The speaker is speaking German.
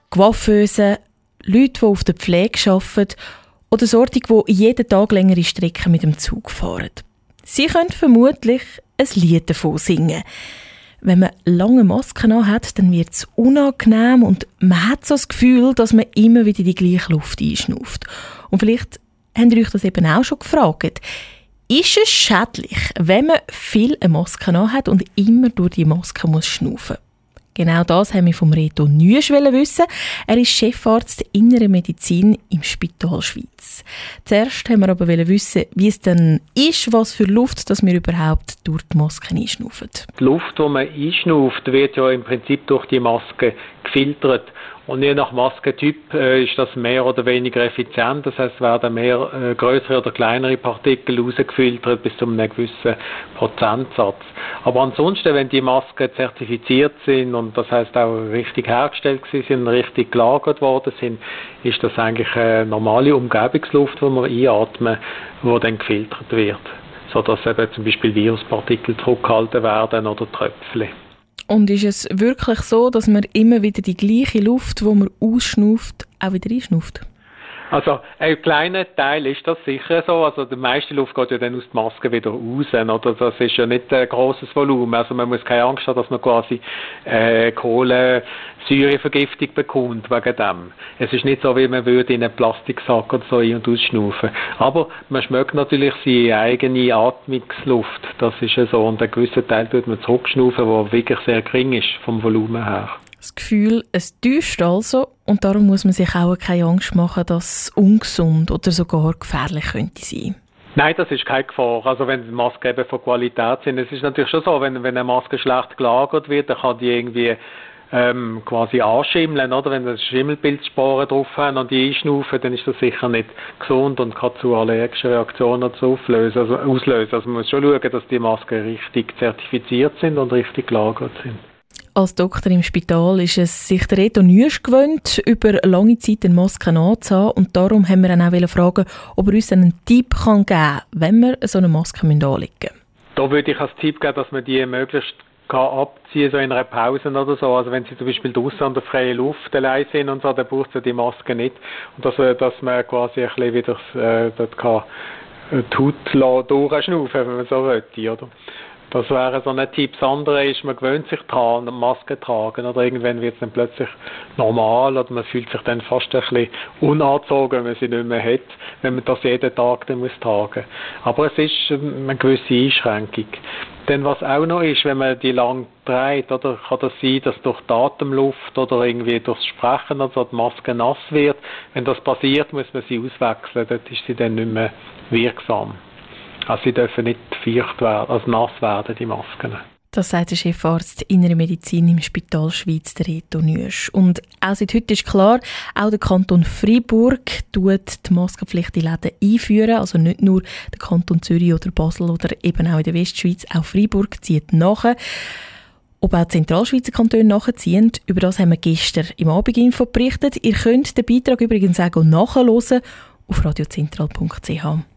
Coiffeusen, Leute, die auf der Pflege arbeiten oder solche, die jeden Tag längere Strecken mit dem Zug fahren. Sie können vermutlich ein Lied davon singen. Wenn man lange Masken anhat, dann wird es unangenehm und man hat so das Gefühl, dass man immer wieder die gleiche Luft einschnauft. Und vielleicht habt ihr euch das eben auch schon gefragt. Ist es schädlich, wenn man viel eine Maske anhat und immer durch die Maske muss schnaufen? Genau das haben wir vom Reto Nüesch wissen. Er ist Chefarzt Innere Medizin im Spital Schweiz. Zuerst haben wir aber wissen, wie es denn ist, was für Luft dass wir überhaupt durch die Maske einschnaufen. Die Luft, die man einschnauft, wird ja im Prinzip durch die Maske gefiltert. Und je nach Maskentyp ist das mehr oder weniger effizient. Das heißt, werden mehr größere oder kleinere Partikel rausgefiltert bis zu einem gewissen Prozentsatz. Aber ansonsten, wenn die Masken zertifiziert sind und das heißt auch richtig hergestellt sind, richtig gelagert worden sind, ist das eigentlich eine normale Umgebungsluft, die wir einatmen, die dann gefiltert wird, sodass eben zum Beispiel Viruspartikel zurückgehalten werden oder Tröpfchen. Und ist es wirklich so, dass man immer wieder die gleiche Luft, die man ausschnauft, auch wieder einschnauft? Also ein kleiner Teil ist das sicher so. Also die meiste Luft geht ja dann aus der Maske wieder raus. Oder? Das ist ja nicht ein grosses Volumen. Also man muss keine Angst haben, dass man quasi Kohlensäurevergiftung bekommt wegen dem. Es ist nicht so, wie man würde in einen Plastiksack oder so ein- und ausschnaufen. Aber man schmeckt natürlich seine eigene Atmungsluft. Das ist ja so. Und einen gewissen Teil tut man zurückschnaufen, der wirklich sehr gering ist vom Volumen her. Das Gefühl, es täuscht also und darum muss man sich auch keine Angst machen, dass es ungesund oder sogar gefährlich könnte sein. Nein, das ist keine Gefahr. Also wenn die Masken eben von Qualität sind, es ist natürlich schon so, wenn eine Maske schlecht gelagert wird, dann kann die irgendwie quasi anschimmeln, oder? Wenn das Schimmelpilzsporen drauf haben und die einschnaufen, dann ist das sicher nicht gesund und kann zu allergischen Reaktionen auslösen. Also man muss schon schauen, dass die Masken richtig zertifiziert sind und richtig gelagert sind. Als Doktor im Spital ist es sich der Reto Nüesch gewöhnt, über lange Zeit eine Maske anzuhaben. Und darum haben wir ihn auch fragen, ob er uns einen Tipp geben kann, wenn wir so eine Maske anlegen müssen. Da würde ich als Tipp geben, dass man die möglichst abziehen, so in einer Pause oder so. Also wenn sie zum Beispiel draußen an der freien Luft allein sind und so, dann braucht sie die Maske nicht. Und dass man quasi ein bisschen wieder dort kann die Haut durchschnaufen, wenn man so möchte, oder? Das wäre so ein Tipp. Das andere ist, man gewöhnt sich daran, Maske tragen. Oder irgendwann wird es dann plötzlich normal oder man fühlt sich dann fast ein bisschen unangezogen, wenn man sie nicht mehr hat, wenn man das jeden Tag dann muss tragen. Aber es ist eine gewisse Einschränkung. Denn was auch noch ist, wenn man die lang trägt, oder kann das sein, dass durch die Atemluft oder irgendwie durchs Sprechen also die Maske nass wird. Wenn das passiert, muss man sie auswechseln. Dort ist sie dann nicht mehr wirksam. Also sie dürfen nicht feucht werden, also nass werden, die Masken. Das sagt der Chefarzt Innere Medizin im Spital Schweiz, der Reto Nüesch. Und auch seit heute ist klar, auch der Kanton Freiburg tut die Maskenpflicht in Läden einführen. Also nicht nur der Kanton Zürich oder Basel oder eben auch in der Westschweiz, auch Freiburg zieht nach. Ob auch die Zentralschweizer Kantone nachziehen, über das haben wir gestern im Abendinfo berichtet. Ihr könnt den Beitrag übrigens auch nachhören auf radiozentral.ch.